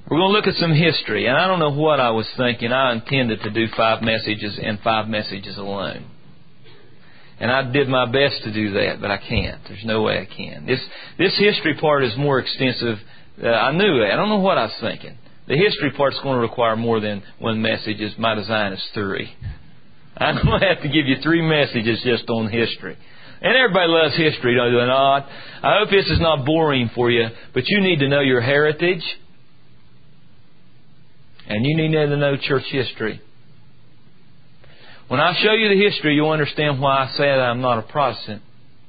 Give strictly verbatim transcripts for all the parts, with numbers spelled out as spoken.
We're going to look at some history. And I don't know what I was thinking. I intended to do five messages and five messages alone. And I did my best to do that, but I can't. There's no way I can. This this history part is more extensive. Uh, I knew that. I don't know what I was thinking. The history part's going to require more than one message. My design is three. I'm going to have to give you three messages just on history. And everybody loves history, don't they not? I hope this is not boring for you, but you need to know your heritage. And you need to know church history. When I show you the history, you'll understand why I say that I'm not a Protestant.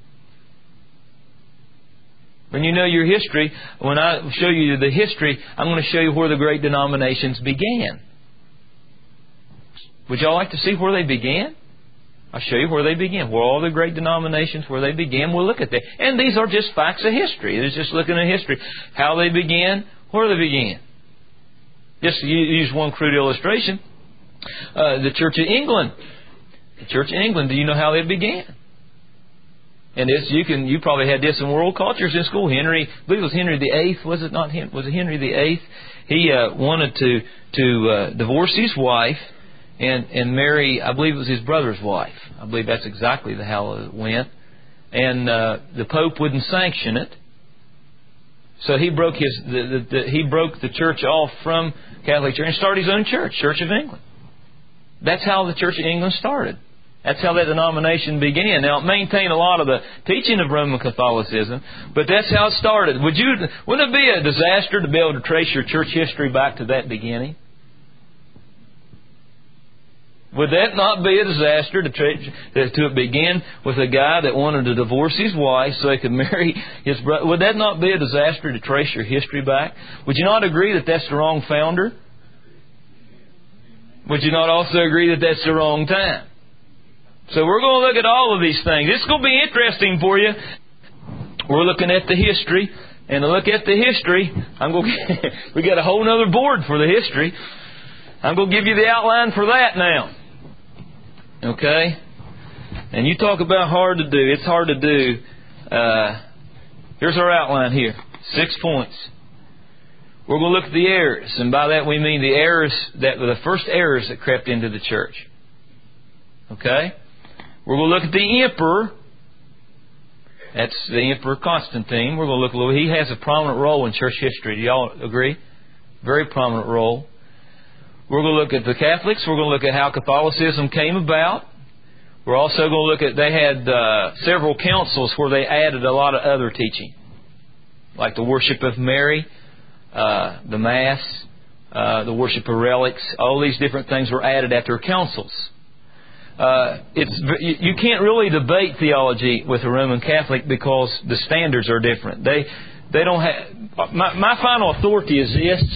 When you know your history, when I show you the history, I'm going to show you where the great denominations began. Would y'all like to see where they began? I'll show you where they began. Where all the great denominations, where they began, we'll look at that. And these are just facts of history. It's just looking at history. How they began, where they began. Just to use one crude illustration. Uh, the Church of England. The Church of England, do you know how it began? And this, you can, you probably had this in world cultures in school. Henry, I believe it was Henry the Eighth, was it not? Was it Henry the Eighth? He uh, wanted to to uh, divorce his wife and and marry, I believe it was his brother's wife. I believe that's exactly the how it went. And uh, the Pope wouldn't sanction it, so he broke his the, the, the, he broke the church off from Catholic Church and started his own church, Church of England. That's how the Church of England started. That's how that denomination began. Now, it maintained a lot of the teaching of Roman Catholicism, but that's how it started. Would you? Wouldn't it be a disaster to be able to trace your church history back to that beginning? Would that not be a disaster to, tra- to begin with a guy that wanted to divorce his wife so he could marry his brother? Would that not be a disaster to trace your history back? Would you not agree that that's the wrong founder? Would you not also agree that that's the wrong time? So we're going to look at all of these things. It's going to be interesting for you. We're looking at the history. And to look at the history, I'm going to, we got a whole other board for the history. I'm going to give you the outline for that now. Okay? And you talk about hard to do. It's hard to do. Uh, here's our outline here. Six points. We're going to look at the errors. And by that we mean the errors, that were the first errors that crept into the church. Okay? We're going to look at the emperor. That's the Emperor Constantine. We're going to look a little. He has a prominent role in church history. Do y'all agree? Very prominent role. We're going to look at the Catholics. We're going to look at how Catholicism came about. We're also going to look at, they had uh, several councils where they added a lot of other teaching, like the worship of Mary, uh, the Mass, uh, the worship of relics. All these different things were added after councils. Uh, it's you can't really debate theology with a Roman Catholic because the standards are different. They they don't have my, my final authority is this,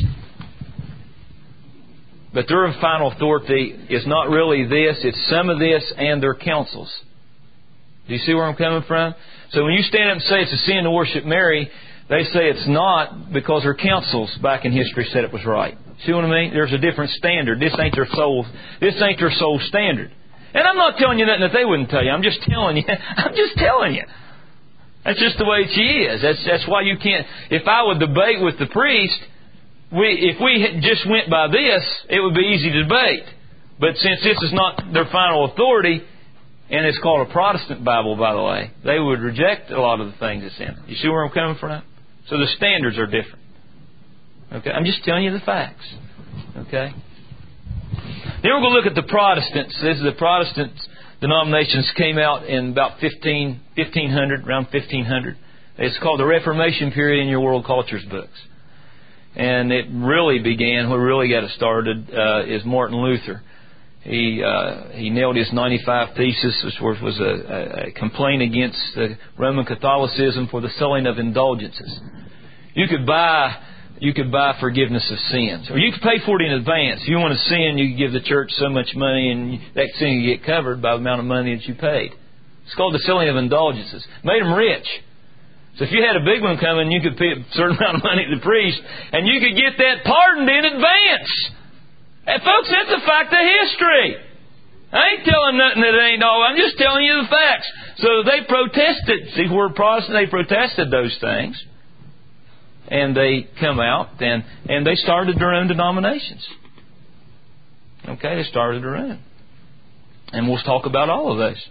but their final authority is not really this. It's some of this and their councils. Do you see where I'm coming from? So when you stand up and say it's a sin to worship Mary, they say it's not because her councils back in history said it was right. See what I mean? There's a different standard. This ain't their soul. This ain't their sole standard. And I'm not telling you nothing that they wouldn't tell you. I'm just telling you. I'm just telling you. That's just the way she is. That's that's why you can't. If I would debate with the priest, we if we just went by this, it would be easy to debate. But since this is not their final authority, and it's called a Protestant Bible, by the way, they would reject a lot of the things that's in it. You see where I'm coming from? So the standards are different. Okay, I'm just telling you the facts. Okay. Then we're going to look at the Protestants. This is the Protestant denominations came out in about fifteen, fifteen hundred, around fifteen hundred. It's called the Reformation period in your world cultures books. And it really began, what really got it started, uh, is Martin Luther. He uh, he nailed his ninety-five Thesis, which was a, a complaint against the Roman Catholicism for the selling of indulgences. You could buy... You could buy forgiveness of sins. Or you could pay for it in advance. If you want to sin, you could give the church so much money and that sin could get covered by the amount of money that you paid. It's called the selling of indulgences. Made them rich. So if you had a big one coming, you could pay a certain amount of money to the priest and you could get that pardoned in advance. And folks, that's a fact of history. I ain't telling nothing that ain't all. I'm just telling you the facts. So they protested. See, we're Protestant, they protested those things. and they come out and, and they started their own denominations. Okay, they started their own. And we'll talk about all of those.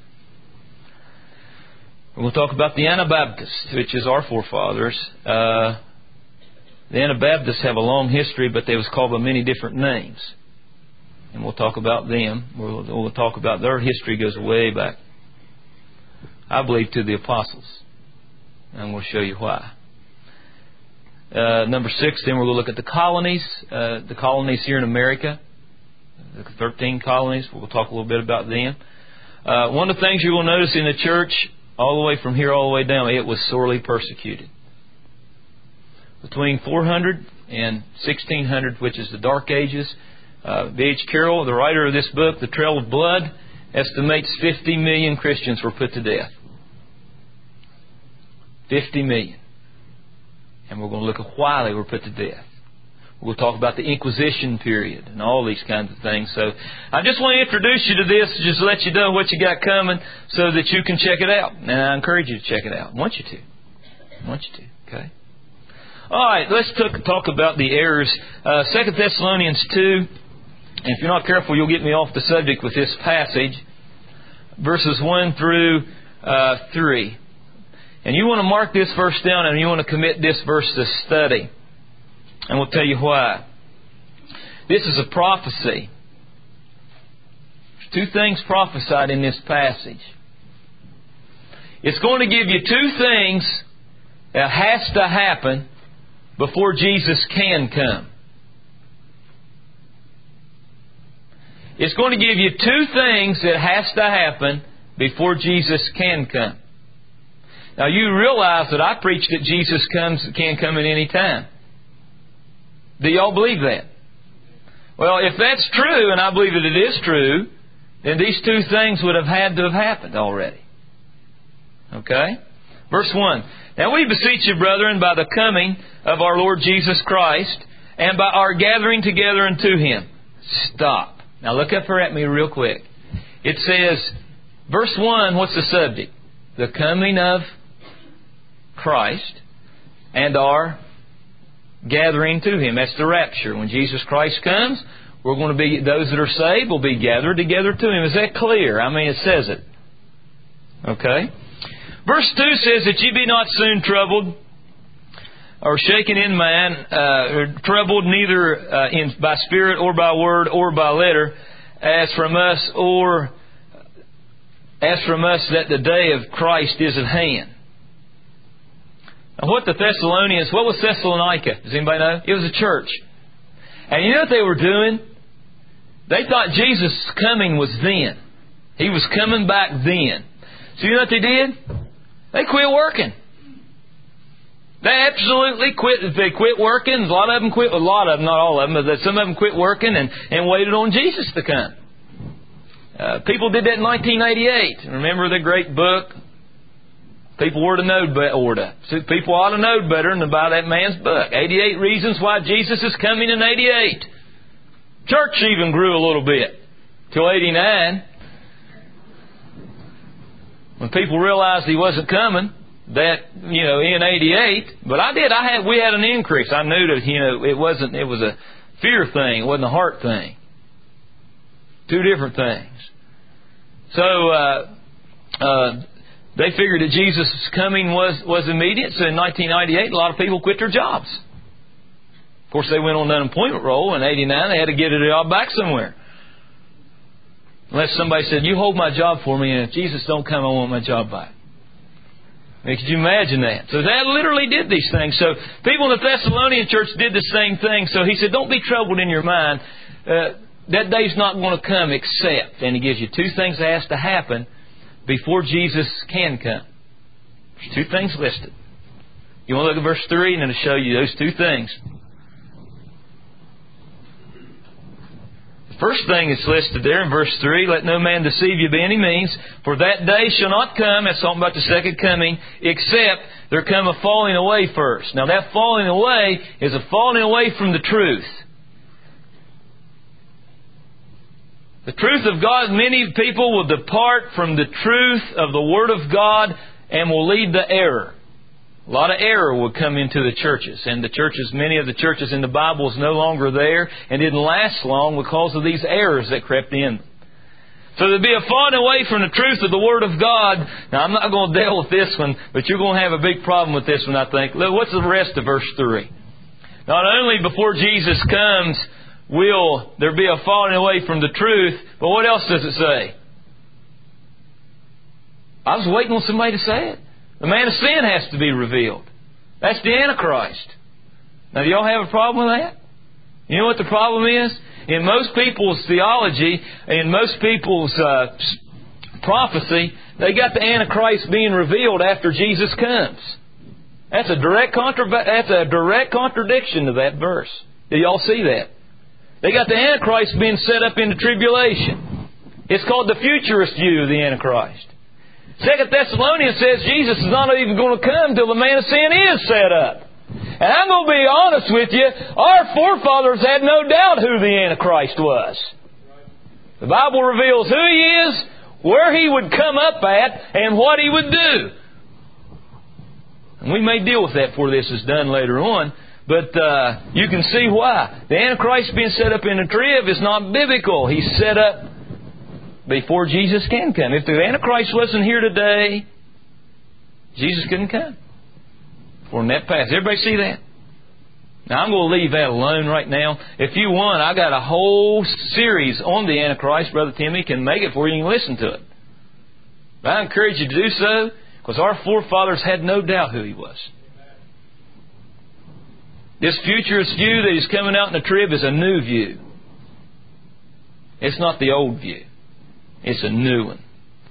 We'll talk about the Anabaptists, which is our forefathers. Uh, the Anabaptists have a long history, but they was called by many different names. And we'll talk about them. We'll, we'll talk about their history goes way back, I believe, to the apostles. And we'll show you why. Uh, number six, then we're going to look at the colonies. Uh, the colonies here in America. The thirteen colonies. We'll talk a little bit about them. Uh, one of the things you will notice in the church, all the way from here all the way down, it was sorely persecuted. Between four hundred and sixteen hundred, which is the Dark Ages, uh, B H Carroll, the writer of this book, The Trail of Blood, estimates fifty million Christians were put to death. fifty million. And we're going to look at why they were put to death. We'll talk about the Inquisition period and all these kinds of things. So I just want to introduce you to this, just to let you know what you got coming so that you can check it out. And I encourage you to check it out. I want you to. I want you to. Okay? All right, let's talk, talk about the errors. Uh, Second Thessalonians two. And if you're not careful, you'll get me off the subject with this passage. Verses one through uh, three. And you want to mark this verse down and you want to commit this verse to study. And we'll tell you why. This is a prophecy. There's two things prophesied in this passage. It's going to give you two things that has to happen before Jesus can come. It's going to give you two things that has to happen before Jesus can come. Now you realize that I preach that Jesus comes can come at any time. Do y'all believe that? Well, if that's true, and I believe that it is true, then these two things would have had to have happened already. Okay? Verse one. Now we beseech you, brethren, by the coming of our Lord Jesus Christ, and by our gathering together unto Him. Stop. Now look up here at me real quick. It says, verse one, what's the subject? The coming of Christ and our gathering to Him. That's the rapture. When Jesus Christ comes, we're going to be, those that are saved will be gathered together to Him. Is that clear? I mean, it says it. Okay. Verse two says that ye be not soon troubled or shaken in mind, uh, or troubled neither uh, in by spirit or by word or by letter, as from us or as from us that the day of Christ is at hand. Now, what the Thessalonians, what was Thessalonica? Does anybody know? It was a church. And you know what they were doing? They thought Jesus' coming was then. He was coming back then. So you know what they did? They quit working. They absolutely quit. They quit working. A lot of them quit. A lot of them, not all of them, but some of them quit working and, and waited on Jesus to come. Uh, people did that in nineteen eighty-eight. Remember the great book? People were to know better. People ought to know better than about that man's book. eighty-eight Reasons Why Jesus is Coming in eighty-eight. Church even grew a little bit till eighty-nine. When people realized He wasn't coming, that, you know, in eighty-eight. But I did. I had. We had an increase. I knew that, you know, it wasn't. It was a fear thing. It wasn't a heart thing. Two different things. So uh, uh, they figured that Jesus' coming was, was immediate. So in nineteen ninety-eight, a lot of people quit their jobs. Of course, they went on the unemployment roll. In eighty-nine, they had to get a job back somewhere. Unless somebody said, "You hold my job for me, and if Jesus don't come, I want my job back." I mean, could you imagine that? So they literally did these things. So people in the Thessalonian church did the same thing. So he said, "Don't be troubled in your mind. Uh, that day's not going to come except," and he gives you two things that has to happen before Jesus can come. There's two things listed. You want to look at verse three, and it'll show you those two things. The first thing that's listed there in verse three, "Let no man deceive you by any means, for that day shall not come," that's talking about the second coming, "except there come a falling away first." Now that falling away is a falling away from the truth. The truth of God, many people will depart from the truth of the Word of God and will lead to error. A lot of error would come into the churches. And the churches, many of the churches in the Bible is no longer there and didn't last long because of these errors that crept in. So there'd be a falling away from the truth of the Word of God. Now, I'm not going to deal with this one, but you're going to have a big problem with this one, I think. Look, what's the rest of verse three? Not only before Jesus comes will there be a falling away from the truth, but what else does it say? I was waiting on somebody to say it. The man of sin has to be revealed. That's the Antichrist. Now, do y'all have a problem with that? You know what the problem is? In most people's theology, in most people's uh, prophecy, they got the Antichrist being revealed after Jesus comes. That's a direct contra- that's a direct contradiction to that verse. Do y'all see that? They got the Antichrist being set up into tribulation. It's called the futurist view of the Antichrist. Second Thessalonians says Jesus is not even going to come till the man of sin is set up. And I'm going to be honest with you, our forefathers had no doubt who the Antichrist was. The Bible reveals who he is, where he would come up at, and what he would do. And we may deal with that before this is done later on, but uh, you can see why. The Antichrist being set up in a trib is not biblical. He's set up before Jesus can come. If the Antichrist wasn't here today, Jesus couldn't come. From that path. Everybody see that? Now I'm going to leave that alone right now. If you want, I got a whole series on the Antichrist. Brother Timmy can make it for you and listen to it. But I encourage you to do so, because our forefathers had no doubt who he was. This futurist view that he's coming out in the trib is a new view. It's not the old view. It's a new one.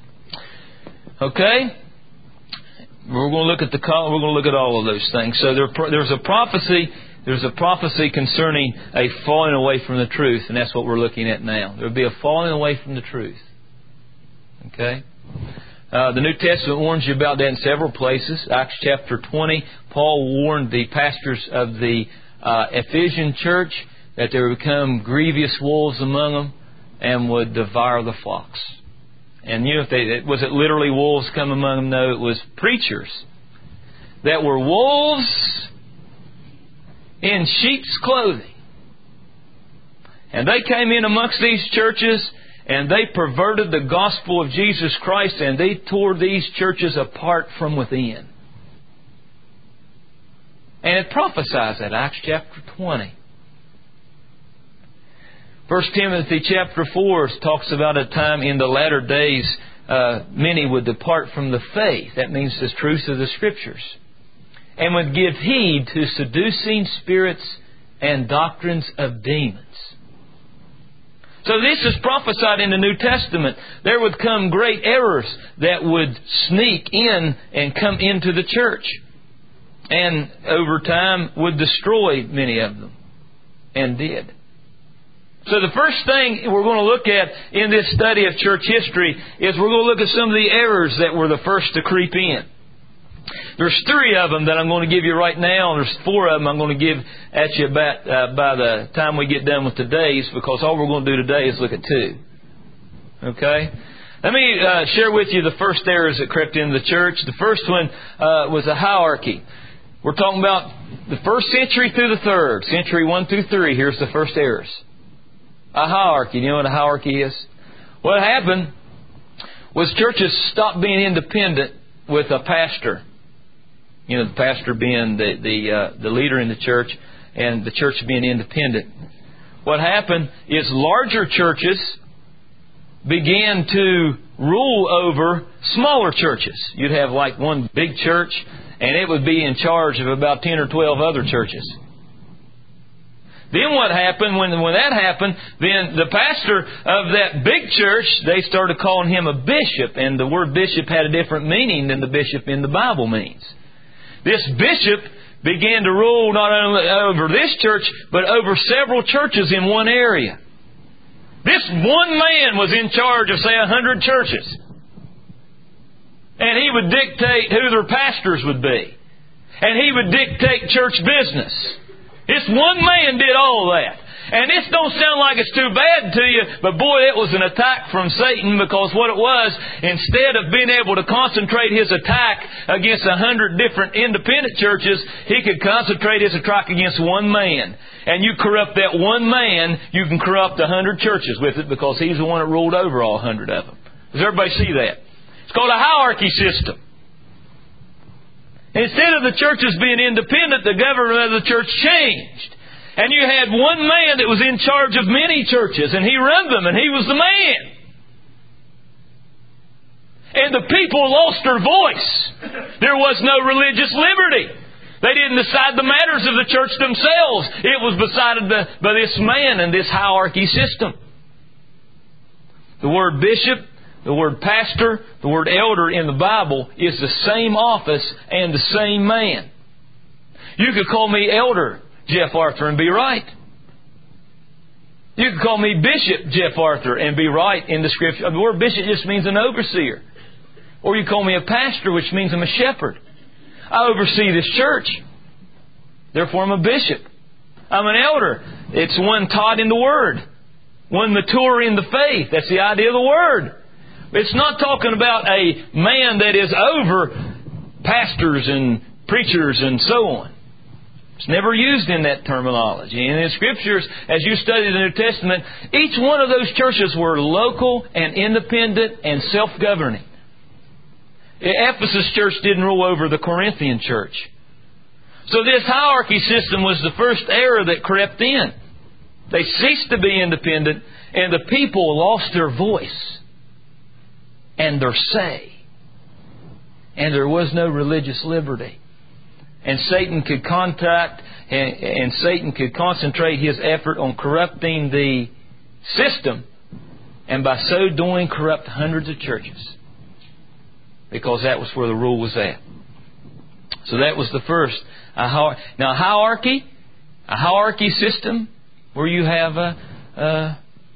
Okay? We're going to look at the we're going to look at all of those things. So there, there's a prophecy. There's a prophecy concerning a falling away from the truth, and that's what we're looking at now. There will be a falling away from the truth. Okay. Uh, the New Testament warns you about that in several places. Acts chapter twenty, Paul warned the pastors of the uh, Ephesian church that there would become grievous wolves among them and would devour the flocks. And you know, if they, was it literally wolves come among them? No, it was preachers that were wolves in sheep's clothing. And they came in amongst these churches and they perverted the gospel of Jesus Christ, and they tore these churches apart from within. And it prophesies that, Acts chapter twenty. First Timothy chapter four talks about a time in the latter days uh, many would depart from the faith. That means the truth of the Scriptures. And would give heed to seducing spirits and doctrines of demons. So this is prophesied in the New Testament. There would come great errors that would sneak in and come into the church. And over time would destroy many of them. And did. So the first thing we're going to look at in this study of church history is we're going to look at some of the errors that were the first to creep in. There's three of them that I'm going to give you right now, and there's four of them I'm going to give at you about, uh, by the time we get done with today's, because all we're going to do today is look at two. Okay? Let me uh, share with you the first errors that crept into the church. The first one uh, was a hierarchy. We're talking about the first century through the third, century one through three. Here's the first errors. A hierarchy. You know what a hierarchy is? What happened was churches stopped being independent with a pastor. You know, the pastor being the the, uh, the leader in the church and the church being independent. What happened is larger churches began to rule over smaller churches. You'd have like one big church, and it would be in charge of about ten or twelve other churches. Then what happened, when when that happened, then the pastor of that big church, they started calling him a bishop. And the word bishop had a different meaning than the bishop in the Bible means. This bishop began to rule not only over this church, but over several churches in one area. This one man was in charge of, say, a hundred churches. And he would dictate who their pastors would be. And he would dictate church business. This one man did all that. And this don't sound like it's too bad to you, but boy, it was an attack from Satan, because what it was, instead of being able to concentrate his attack against a hundred different independent churches, he could concentrate his attack against one man. And you corrupt that one man, you can corrupt a hundred churches with it, because he's the one that ruled over all a hundred of them. Does everybody see that? It's called a hierarchy system. Instead of the churches being independent, the government of the church changed. And you had one man that was in charge of many churches, and he run them, and he was the man. And the people lost their voice. There was no religious liberty. They didn't decide the matters of the church themselves. It was decided by this man and this hierarchy system. The word bishop, the word pastor, the word elder in the Bible is the same office and the same man. You could call me Elder Jeff Arthur and be right. You could call me Bishop Jeff Arthur and be right in the Scripture. The word bishop just means an overseer. Or you call me a pastor, which means I'm a shepherd. I oversee this church. Therefore I'm a bishop. I'm an elder. It's one taught in the Word. One mature in the faith. That's the idea of the Word. It's not talking about a man that is over pastors and preachers and so on. It's never used in that terminology. And in the Scriptures, as you study the New Testament, each one of those churches were local and independent and self-governing. The Ephesus church didn't rule over the Corinthian church. So this hierarchy system was the first error that crept in. They ceased to be independent, and the people lost their voice and their say. And there was no religious liberty. And Satan could contact and, and Satan could concentrate his effort on corrupting the system, and by so doing corrupt hundreds of churches, because that was where the rule was at. So that was the first. Uh, now, hierarchy, a hierarchy system where you have a, a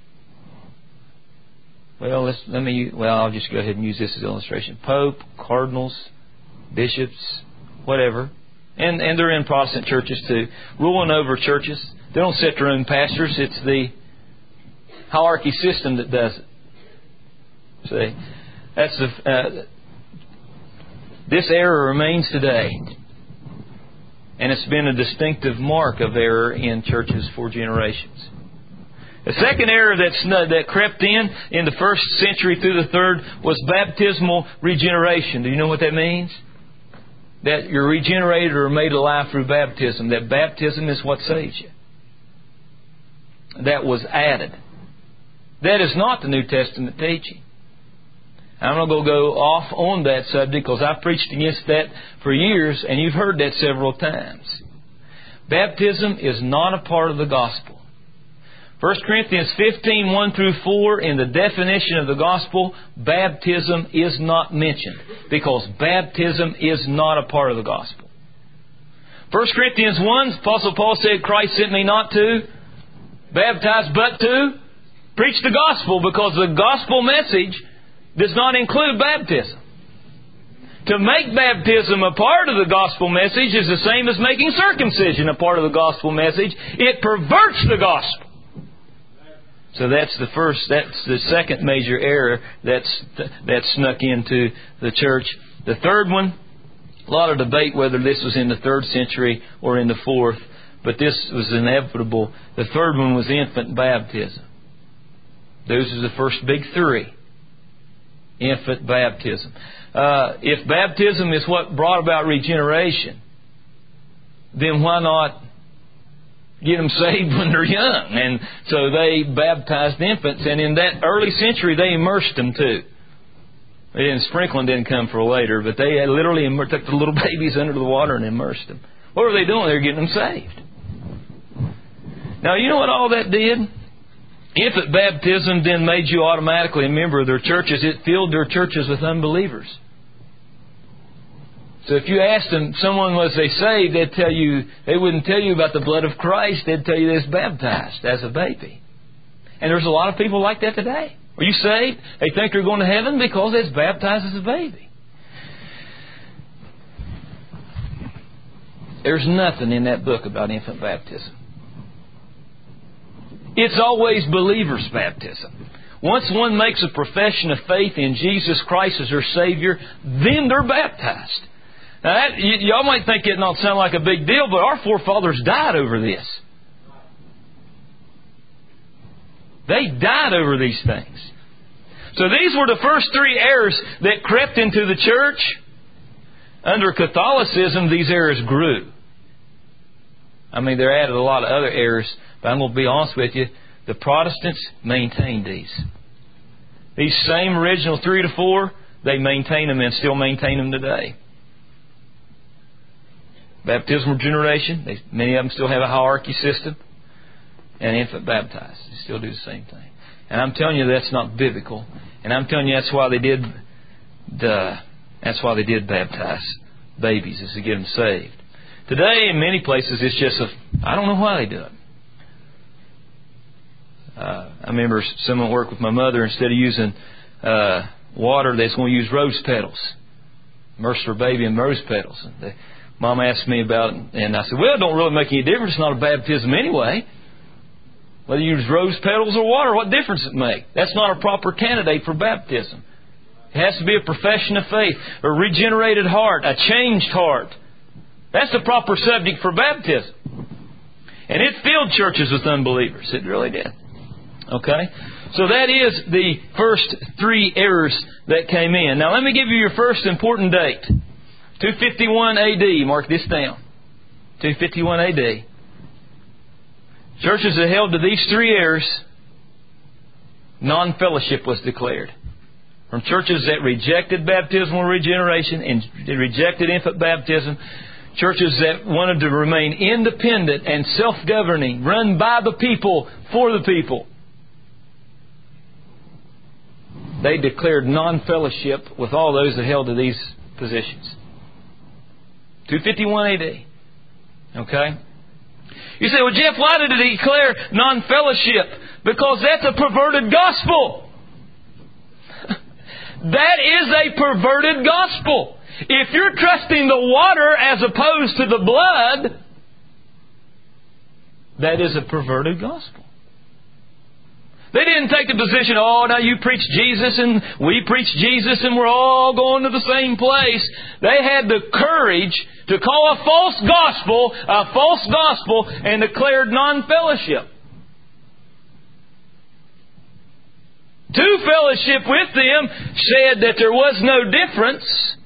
well, let's let me. Well, I'll just go ahead and use this as an illustration. Pope, cardinals, bishops, whatever. And and they're in Protestant churches too, ruling over churches. They don't set their own pastors. It's the hierarchy system that does it. See, that's the uh, this error remains today, and it's been a distinctive mark of error in churches for generations. The second error that's, that crept in in the first century through the third was baptismal regeneration. Do you know what that means? That you're regenerated or made alive through baptism. That baptism is what saves you. That was added. That is not the New Testament teaching. I'm not going to go off on that subject because I've preached against that for years, and you've heard that several times. Baptism is not a part of the gospel. First Corinthians fifteen, one through four, in the definition of the gospel, baptism is not mentioned, because baptism is not a part of the gospel. First Corinthians one, Apostle Paul said, Christ sent me not to baptize, but to preach the gospel, because the gospel message does not include baptism. To make baptism a part of the gospel message is the same as making circumcision a part of the gospel message. It perverts the gospel. So that's the first, that's the second major error that's that snuck into the church. The third one, a lot of debate whether this was in the third century or in the fourth, but this was inevitable. The third one was infant baptism. Those are the first big three. Infant baptism. Uh, if baptism is what brought about regeneration, then why not get them saved when they're young? And so they baptized infants, and in that early century they immersed them too. They didn't, sprinkling didn't come for later, but they had literally immer- took the little babies under the water and immersed them. What were they doing? They were getting them saved. Now, you know what all that did? Infant baptism then made you automatically a member of their churches. It filled their churches with unbelievers. So if you asked them, someone was they saved, they'd tell you, they wouldn't tell you about the blood of Christ. They'd tell you they was baptized as a baby. And there's a lot of people like that today. Are you saved? They think they're going to heaven because they was baptized as a baby. There's nothing in that book about infant baptism. It's always believer's baptism. Once one makes a profession of faith in Jesus Christ as their Savior, then they're baptized. Now, that, y- y'all might think it not sound like a big deal, but our forefathers died over this. They died over these things. So these were the first three errors that crept into the church. Under Catholicism, these errors grew. I mean, they're added a lot of other errors, but I'm going to be honest with you. The Protestants maintained these. These same original three to four, they maintain them and still maintain them today. Baptismal generation, they, many of them still have a hierarchy system. And infant baptized, they still do the same thing. And I'm telling you that's not biblical. And I'm telling you that's why they did the, that's why they did baptize babies, is to get them saved. Today, in many places, it's just a, I don't know why they do it. Uh, I remember someone worked with my mother, instead of using uh, water, they're going to use rose petals. Immerse her baby in rose petals. And the, Mom asked me about it, and I said, well, it don't really make any difference. It's not a baptism anyway. Whether you use rose petals or water, what difference does it make? That's not a proper candidate for baptism. It has to be a profession of faith, a regenerated heart, a changed heart. That's the proper subject for baptism. And it filled churches with unbelievers. It really did. Okay? So that is the first three errors that came in. Now let me give you your first important date. two fifty-one A D. Mark this down. two fifty-one A D. Churches that held to these three errors, non-fellowship was declared. From churches that rejected baptismal regeneration and rejected infant baptism, churches that wanted to remain independent and self-governing, run by the people, for the people, they declared non-fellowship with all those that held to these positions. two fifty-one A D. Okay? You say, well, Jeff, why did it declare non-fellowship? Because that's a perverted gospel. That is a perverted gospel. If you're trusting the water as opposed to the blood, that is a perverted gospel. They didn't take the position, oh, now you preach Jesus and we preach Jesus and we're all going to the same place. They had the courage to call a false gospel a false gospel and declared non-fellowship. To fellowship with them said that there was no difference,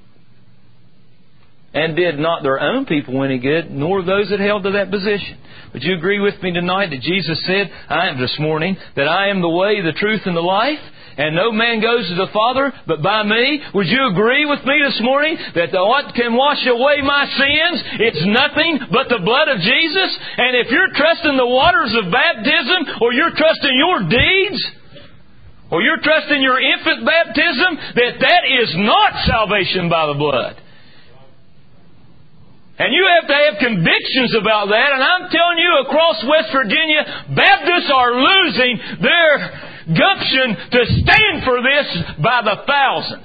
and did not their own people any good, nor those that held to that position. Would you agree with me tonight that Jesus said, I am this morning, that I am the way, the truth, and the life, and no man goes to the Father but by me? Would you agree with me this morning that the, what can wash away my sins? It's nothing but the blood of Jesus. And if you're trusting the waters of baptism, or you're trusting your deeds, or you're trusting your infant baptism, that that is not salvation by the blood. And you have to have convictions about that. And I'm telling you, across West Virginia, Baptists are losing their gumption to stand for this by the thousands.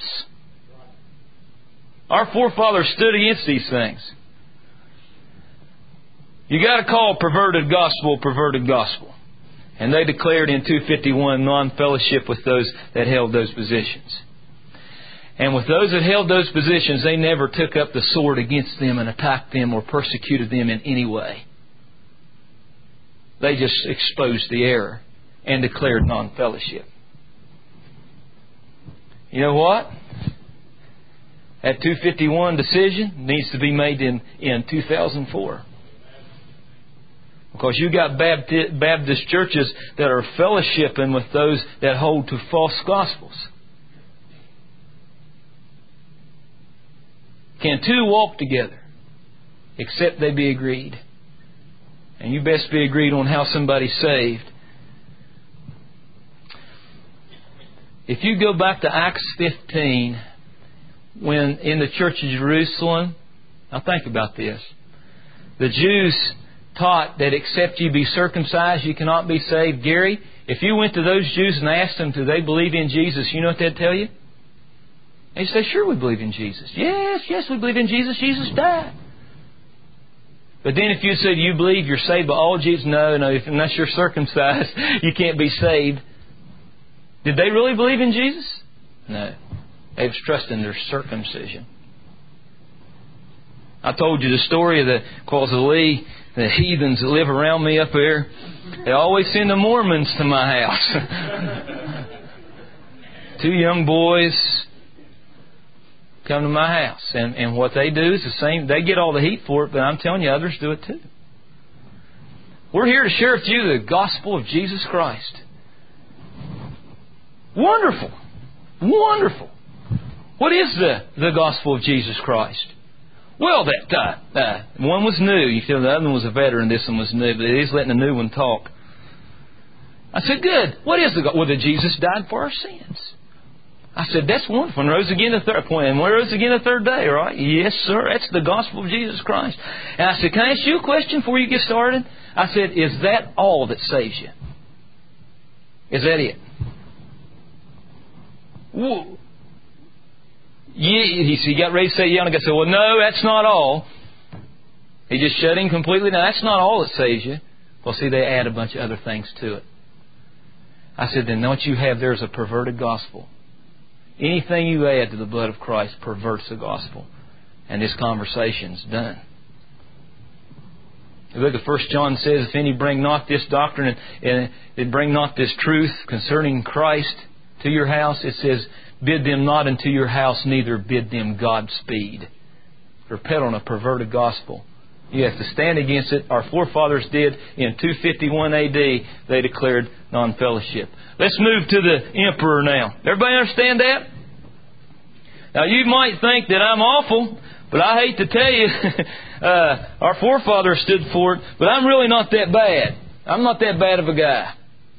Our forefathers stood against these things. You got to call perverted gospel perverted gospel. And they declared in two fifty-one non-fellowship with those that held those positions. And with those that held those positions, they never took up the sword against them and attacked them or persecuted them in any way. They just exposed the error and declared non-fellowship. You know what? That two fifty-one decision needs to be made in, in two thousand four. Because you got Baptist, Baptist churches that are fellowshipping with those that hold to false gospels. Can two walk together except they be agreed? And you best be agreed on how somebody's saved. If you go back to Acts fifteen, when in the church of Jerusalem, now think about this. The Jews taught that except you be circumcised, you cannot be saved. Gary, if you went to those Jews and asked them, do they believe in Jesus? You know what they'd tell you? They'd say, sure, we believe in Jesus. Yes, yes, we believe in Jesus. Jesus died. But then if you said you believe you're saved by all Jesus, no, no, if, unless you're circumcised, you can't be saved. Did they really believe in Jesus? No. They was trusting their circumcision. I told you the story of the Quazzlee, the heathens that live around me up there. They always send the Mormons to my house. Two young boys come to my house. And, and what they do is the same. They get all the heat for it, but I'm telling you, others do it too. We're here to share with you the gospel of Jesus Christ. Wonderful. Wonderful. What is the, the gospel of Jesus Christ? Well, that uh, uh, one was new. You feel the other one was a veteran. This one was new. But he's letting the new one talk. I said, good. What is the gospel? Well, that Jesus died for our sins. I said, that's wonderful. And rose again the third point. And rose again the third day, right? Yes, sir. That's the gospel of Jesus Christ. And I said, can I ask you a question before you get started? I said, is that all that saves you? Is that it? Whoa. Yeah, he, he got ready to say yeah, and I said, well, no, that's not all. He just shut him completely down. That's not all that saves you. Well, see, they add a bunch of other things to it. I said, then what you have there is a perverted gospel. Anything you add to the blood of Christ perverts the gospel. And this conversation's done. Look at First John says, if any bring not this doctrine and, and bring not this truth concerning Christ to your house, it says, bid them not into your house, neither bid them Godspeed. They're peddling a perverted gospel. You have to stand against it. Our forefathers did in two fifty-one A D. They declared non-fellowship. Let's move to the emperor now. Everybody understand that? Now you might think that I'm awful, but I hate to tell you, uh, our forefathers stood for it, but I'm really not that bad. I'm not that bad of a guy.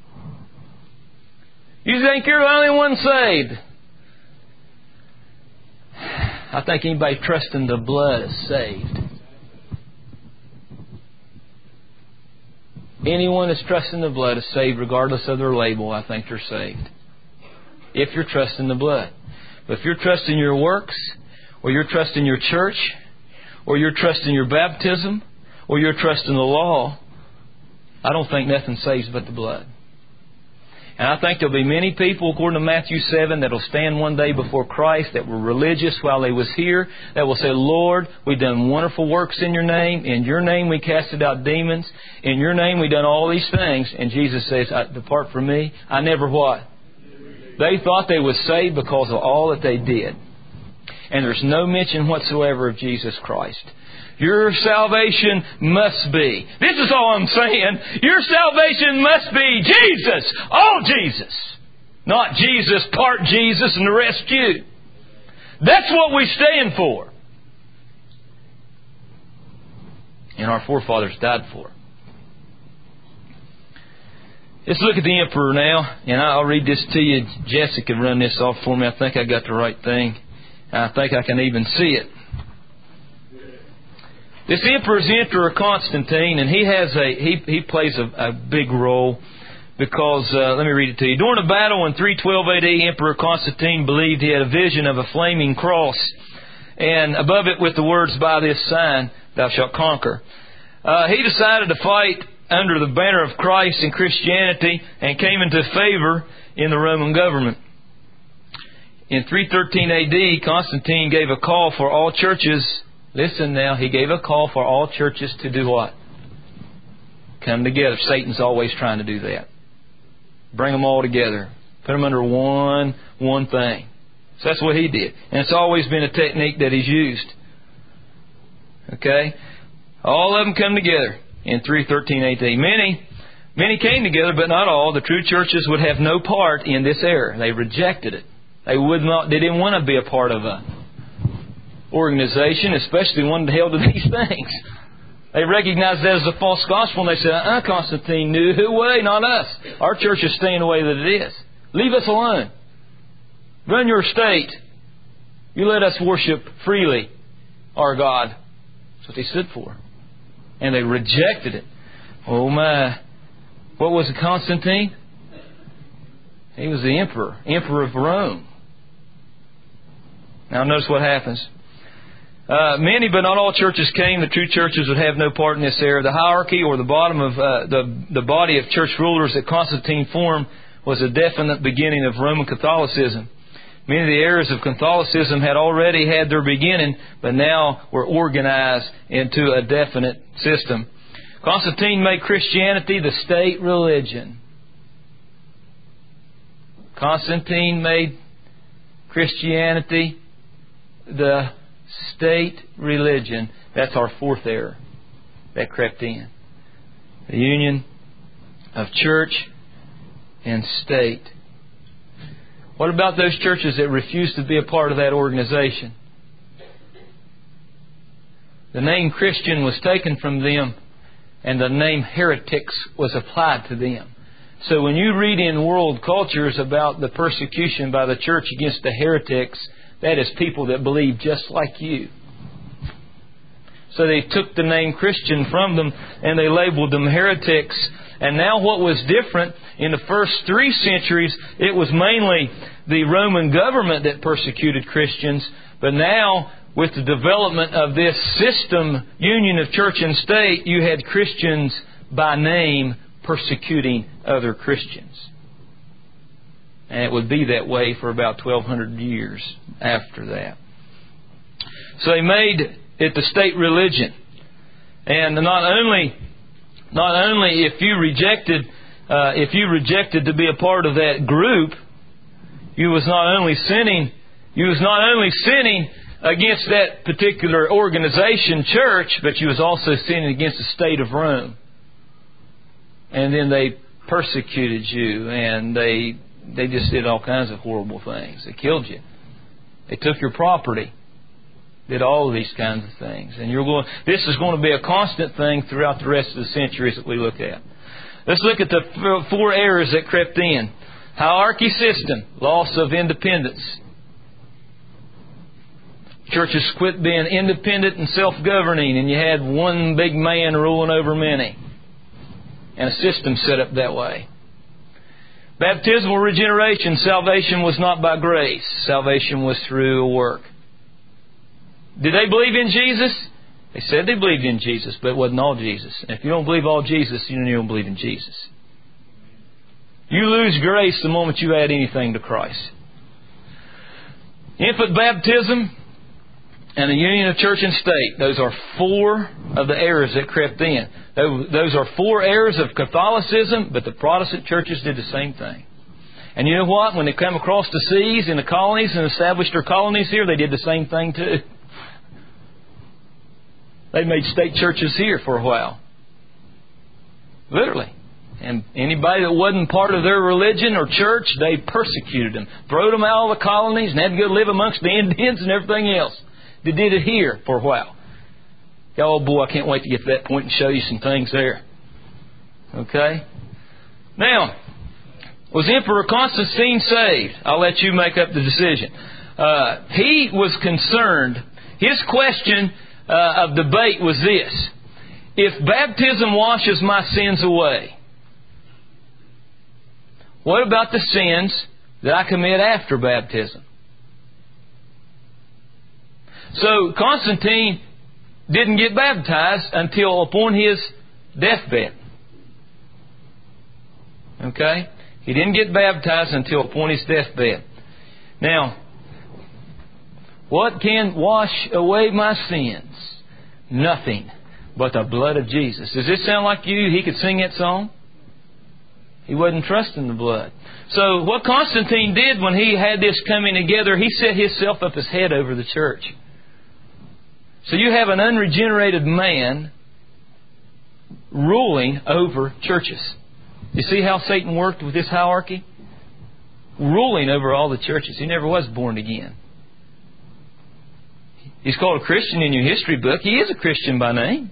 You think you're the only one saved? I think anybody trusting the blood is saved. Anyone that's trusting the blood is saved regardless of their label. I think they're saved. If you're trusting the blood. But if you're trusting your works, or you're trusting your church, or you're trusting your baptism, or you're trusting the law, I don't think nothing saves but the blood. And I think there'll be many people, according to Matthew seven, that will stand one day before Christ that were religious while they was here, that will say, Lord, we've done wonderful works in your name. In your name we casted out demons. In your name we've done all these things. And Jesus says, depart from me. I never what? They thought they was saved because of all that they did. And there's no mention whatsoever of Jesus Christ. Your salvation must be. This is all I'm saying. Your salvation must be Jesus. All Jesus. Not Jesus, part Jesus, and the rest you. That's what we stand for. And our forefathers died for. Let's look at the emperor now. And I'll read this to you. Jessica run this off for me. I think I got the right thing. I think I can even see it. This emperor is the Emperor Constantine, and he has a he he plays a, a big role because uh, let me read it to you. During a battle in three twelve A D, Emperor Constantine believed he had a vision of a flaming cross, and above it with the words, "By this sign thou shalt conquer." Uh, he decided to fight under the banner of Christ and Christianity, and came into favor in the Roman government. In three thirteen A D, Constantine gave a call for all churches. Listen now, he gave a call for all churches to do what? Come together. Satan's always trying to do that. Bring them all together. Put them under one, one thing. So that's what he did. And it's always been a technique that he's used. Okay? All of them come together in three thirteen A D. Many, many came together, but not all. The true churches would have no part in this error. They rejected it. They would not. They didn't want to be a part of a organization, especially one that held to these things. They recognized that as a false gospel, and they said, uh-uh, Constantine knew who way, not us. Our church is staying the way that it is. Leave us alone. Run your state. You let us worship freely our God. That's what they stood for. And they rejected it. Oh my. What was it, Constantine? He was the emperor. Emperor of Rome. Now notice what happens. Uh, many, but not all churches came. The true churches would have no part in this era. The hierarchy, or the bottom of uh, the the body of church rulers that Constantine formed, was a definite beginning of Roman Catholicism. Many of the errors of Catholicism had already had their beginning, but now were organized into a definite system. Constantine made Christianity the state religion. Constantine made Christianity the state religion. That's our fourth error that crept in. The union of church and state. What about those churches that refused to be a part of that organization? The name Christian was taken from them, and the name heretics was applied to them. So when you read in world cultures about the persecution by the church against the heretics, that is people that believe just like you. So they took the name Christian from them and they labeled them heretics. And now what was different, in the first three centuries, it was mainly the Roman government that persecuted Christians. But now, with the development of this system, union of church and state, you had Christians by name persecuting other Christians. And it would be that way for about twelve hundred years after that. So they made it the state religion. And not only, not only if you rejected, uh, if you rejected to be a part of that group, you was not only sinning, you was not only sinning against that particular organization, church, but you was also sinning against the state of Rome. And then they persecuted you, and they they just did all kinds of horrible things. They killed you. They took your property. Did all of these kinds of things. And you're going. This is going to be a constant thing throughout the rest of the centuries that we look at. Let's look at the four errors that crept in. Hierarchy system, loss of independence. Churches quit being independent and self-governing, and you had one big man ruling over many. And a system set up that way. Baptismal regeneration. Salvation was not by grace. Salvation was through a work. Did they believe in Jesus? They said they believed in Jesus, but it wasn't all Jesus. And if you don't believe all Jesus, you don't believe in Jesus. You lose grace the moment you add anything to Christ. Infant baptism and the union of church and state. Those are four of the errors that crept in. Those are four errors of Catholicism, but the Protestant churches did the same thing. And you know what? When they come across the seas in the colonies and established their colonies here, they did the same thing too. They made state churches here for a while. Literally. And anybody that wasn't part of their religion or church, they persecuted them. Throwed them out of the colonies and had to go live amongst the Indians and everything else. They did it here for a while. Oh boy, I can't wait to get to that point and show you some things there. Okay? Now, was Emperor Constantine saved? I'll let you make up the decision. Uh, he was concerned. His question uh, of debate was this. If baptism washes my sins away, what about the sins that I commit after baptism? So Constantine didn't get baptized until upon his deathbed. Okay? He didn't get baptized until upon his deathbed. Now, what can wash away my sins? Nothing but the blood of Jesus. Does this sound like you? He could sing that song? He wasn't trusting the blood. So what Constantine did when he had this coming together, he set himself up as head over the church. So you have an unregenerated man ruling over churches. You see how Satan worked with this hierarchy? Ruling over all the churches. He never was born again. He's called a Christian in your history book. He is a Christian by name.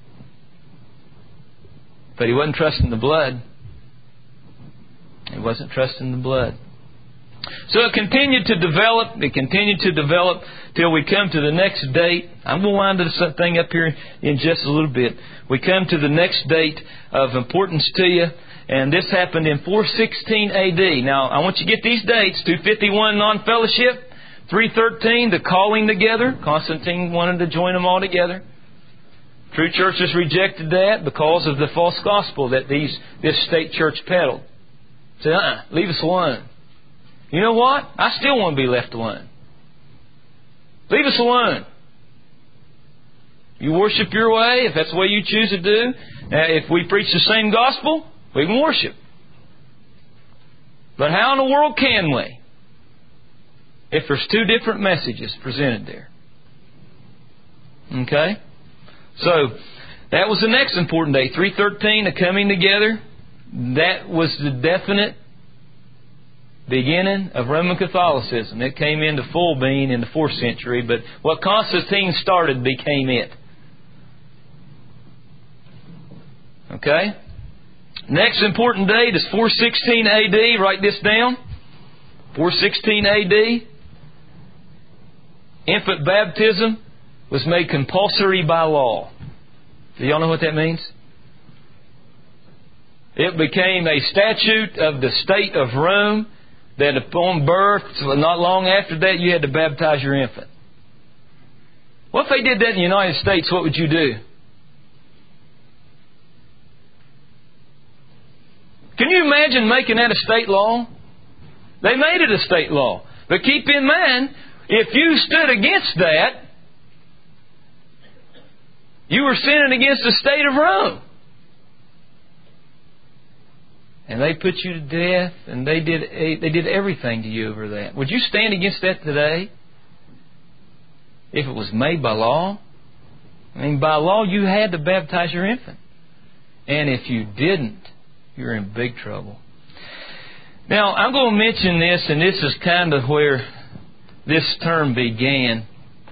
But he wasn't trusting the blood. He wasn't trusting the blood. So it continued to develop. It continued to develop till we come to the next date. I'm going to wind this thing up here in just a little bit. We come to the next date of importance to you. And this happened in four sixteen A D. Now, I want you to get these dates. two fifty-one non-fellowship. three thirteen, the calling together. Constantine wanted to join them all together. True churches rejected that because of the false gospel that these this state church peddled. Said, uh-uh, leave us alone. You know what? I still want to be left alone. Leave us alone. You worship your way, if that's the way you choose to do. Now, if we preach the same gospel, we can worship. But how in the world can we, if there's two different messages presented there? Okay? So, that was the next important day. three thirteen, the coming together. That was the definite beginning of Roman Catholicism. It came into full being in the fourth century, but what Constantine started became it. Okay? Next important date is four sixteen A D. Write this down. four sixteen A D. Infant baptism was made compulsory by law. Do y'all know what that means? It became a statute of the state of Rome that upon birth, not long after that, you had to baptize your infant. What if they did that in the United States? What would you do? Can you imagine making that a state law? They made it a state law. But keep in mind, if you stood against that, you were sinning against the state of Rome. And they put you to death, and they did they did everything to you over that. Would you stand against that today? If it was made by law? I mean, by law, you had to baptize your infant. And if you didn't, you're in big trouble. Now, I'm going to mention this, and this is kind of where this term began.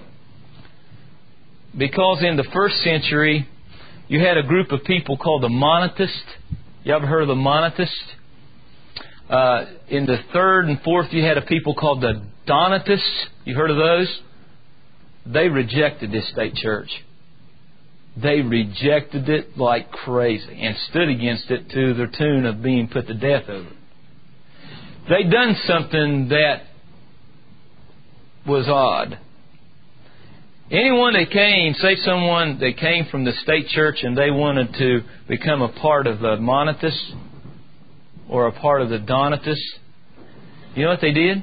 Because in the first century, you had a group of people called the Monothists. You ever heard of the Monothists? Uh, in the third and fourth, you had a people called the Donatists. You heard of those? They rejected this state church. They rejected it like crazy and stood against it to the tune of being put to death over it. They'd done something that was odd. Anyone that came, say someone that came from the state church and they wanted to become a part of the Monothists or a part of the Donatists, you know what they did?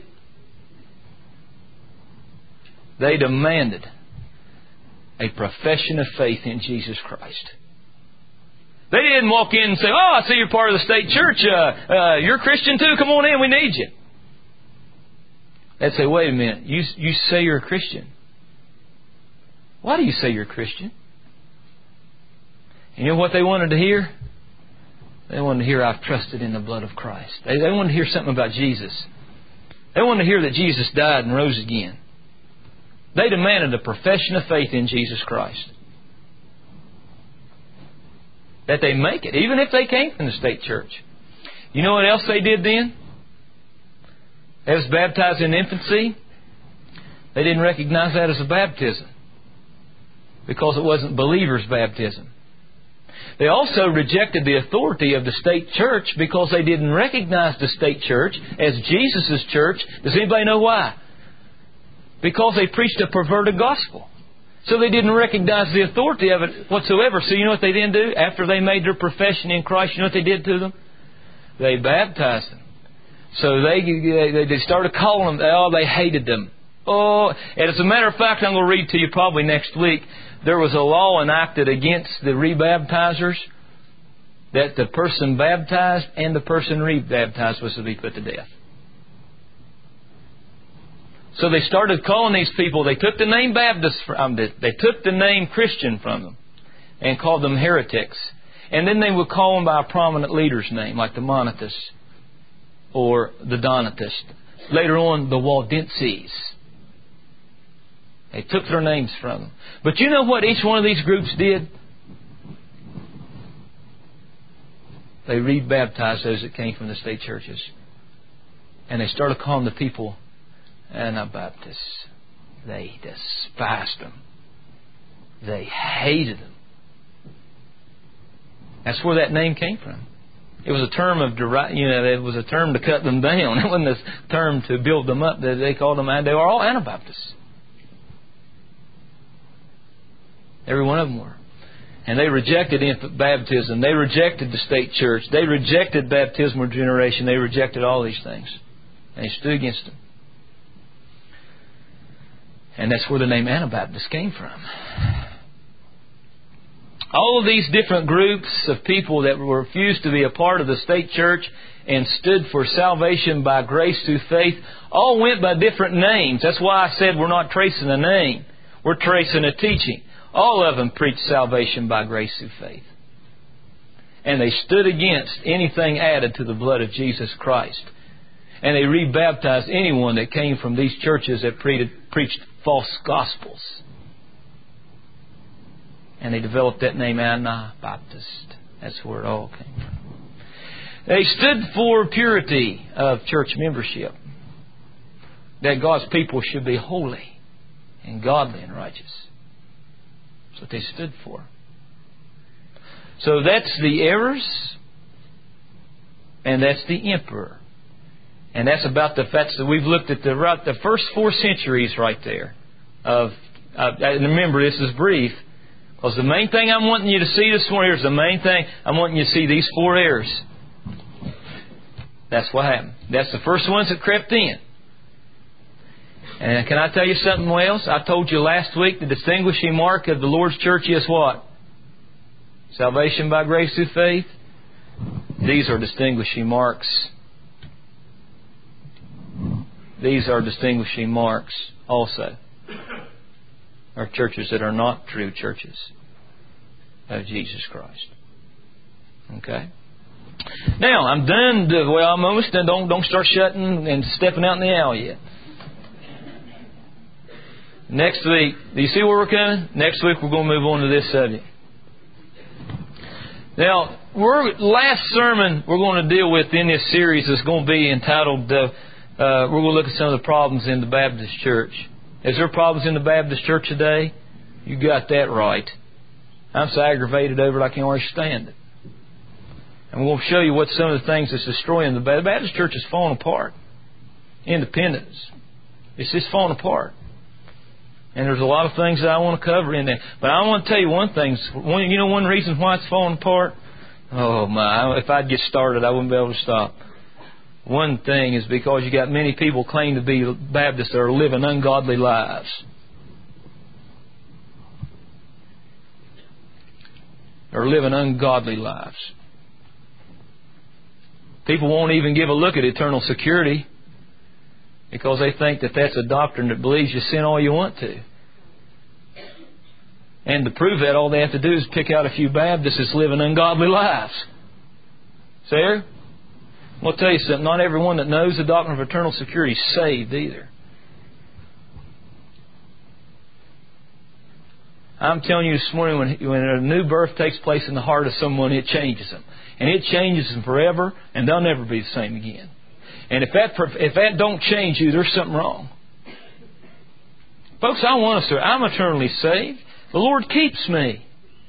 They demanded a profession of faith in Jesus Christ. They didn't walk in and say, "Oh, I see you're part of the state church. Uh, uh, you're Christian too. Come on in. We need you." They'd say, "Wait a minute. You you say you're a Christian. Why do you say you're a Christian?" And you know what they wanted to hear? They wanted to hear, "I've trusted in the blood of Christ." They, they wanted to hear something about Jesus. They wanted to hear that Jesus died and rose again. They demanded a profession of faith in Jesus Christ. That they make it, even if they came from the state church. You know what else they did then? They was baptized in infancy. They didn't recognize that as a baptism because it wasn't believers' baptism. They also rejected the authority of the state church because they didn't recognize the state church as Jesus' church. Does anybody know why? Because they preached a perverted gospel. So they didn't recognize the authority of it whatsoever. So you know what they then do? After they made their profession in Christ, you know what they did to them? They baptized them. So they they started calling them, oh, they hated them. Oh, and as a matter of fact, I'm going to read to you probably next week, there was a law enacted against the rebaptizers that the person baptized and the person rebaptized was to be put to death. So they started calling these people, they took the name Baptist from them, they took the name Christian from them and called them heretics. And then they would call them by a prominent leader's name, like the Monothists or the Donatists. Later on, the Waldenses. They took their names from them. But you know what each one of these groups did? They rebaptized those that came from the state churches. And they started calling the people Anabaptists. They despised them. They hated them. That's where that name came from. It was a term of, you know, it was a term to cut them down. It wasn't a term to build them up. They called them, they were all Anabaptists. Every one of them were. And they rejected infant baptism. They rejected the state church. They rejected baptismal generation. They rejected all these things. And they stood against them. And that's where the name Anabaptist came from. All of these different groups of people that refused to be a part of the state church and stood for salvation by grace through faith all went by different names. That's why I said we're not tracing a name. We're tracing a teaching. All of them preached salvation by grace through faith. And they stood against anything added to the blood of Jesus Christ. And they rebaptized anyone that came from these churches that pre- preached false gospels. And they developed that name Anabaptist. That's where it all came from. They stood for purity of church membership. That God's people should be holy and godly and righteous. That's what they stood for. So that's the errors. And that's the emperor. And that's about the facts that we've looked at the, right, the first four centuries right there. Of, uh, and remember, this is brief. Because the main thing I'm wanting you to see this morning is the main thing I'm wanting you to see these four errors. That's what happened. That's the first ones that crept in. And can I tell you something else? I told you last week the distinguishing mark of the Lord's church is what? Salvation by grace through faith. These are distinguishing marks. These are distinguishing marks also. Are churches that are not true churches of Jesus Christ. Okay? Now, I'm done. To, well, I'm almost done. Don't, don't start shutting and stepping out in the aisle yet. Next week, do you see where we're coming? Next week we're going to move on to this subject. Now, we're, last sermon we're going to deal with in this series is going to be entitled, uh, uh, we're going to look at some of the problems in the Baptist church. Is there problems in the Baptist church today? You got that right. I'm so aggravated over it I can't already stand it. And we're going to show you what some of the things that's destroying the Baptist. The Baptist church is falling apart. Independence. It's just falling apart. And there's a lot of things that I want to cover in there. But I want to tell you one thing. One, you know one reason why it's falling apart? Oh my, if I'd get started I wouldn't be able to stop. One thing is because you got many people claim to be Baptists that are living ungodly lives. They're living ungodly lives. People won't even give a look at eternal security because they think that that's a doctrine that believes you sin all you want to. And to prove that, all they have to do is pick out a few Baptists that's living ungodly lives. See there? I'll tell you something. Not everyone that knows the doctrine of eternal security is saved either. I'm telling you this morning, when, when a new birth takes place in the heart of someone, it changes them. And it changes them forever, and they'll never be the same again. And if that if that don't change you, there's something wrong. Folks, I want to serve. I'm eternally saved. The Lord keeps me.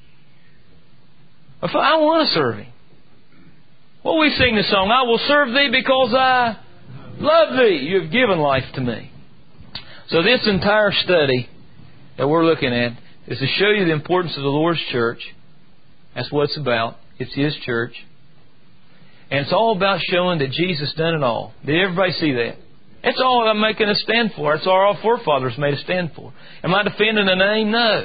If I want to serve Him. Well, we sing the song, I will serve Thee because I love Thee. You have given life to me. So this entire study that we're looking at is to show you the importance of the Lord's church. That's what it's about. It's His church. And it's all about showing that Jesus done it all. Did everybody see that? That's all I'm making a stand for. That's all our forefathers made a stand for. Am I defending a name? No.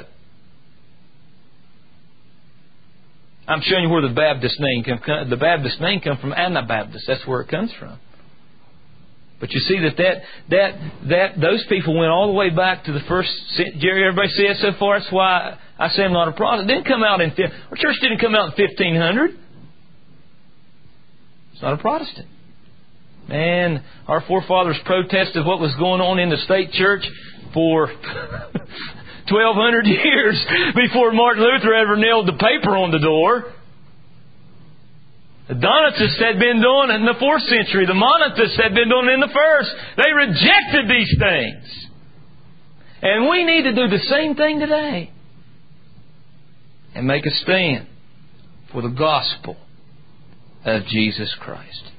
I'm showing you where the Baptist name come. The Baptist name comes from Anabaptist. That's where it comes from. But you see that that that that those people went all the way back to the first. Jerry, everybody see it so far. That's why I say I'm not a Protestant. It didn't come out in our church didn't come out in fifteen hundred. It's not a Protestant. Man, our forefathers protested what was going on in the state church for twelve hundred years before Martin Luther ever nailed the paper on the door. The Donatists had been doing it in the fourth century. The Monothists had been doing it in the first. They rejected these things. And we need to do the same thing today. And make a stand for the gospel. of Jesus Christ.